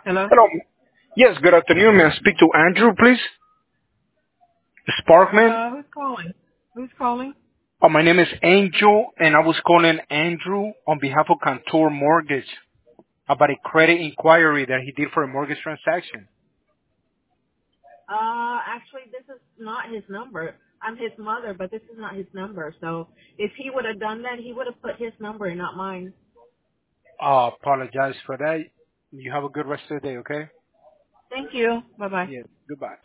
Hello? Hello. Yes, good afternoon. May I speak to Andrew, please? Sparkman? Who's calling? Who's calling? Oh, my name is Angel, and I was calling Andrew on behalf of Contour Mortgage about a credit inquiry that he did for a mortgage transaction. Actually, this is not his number. I'm his mother, but this is not his number. So if he would have done that, he would have put his number and not mine. Apologize for that. You have a good rest of the day, okay? Thank you. Bye-bye. Yes. Goodbye.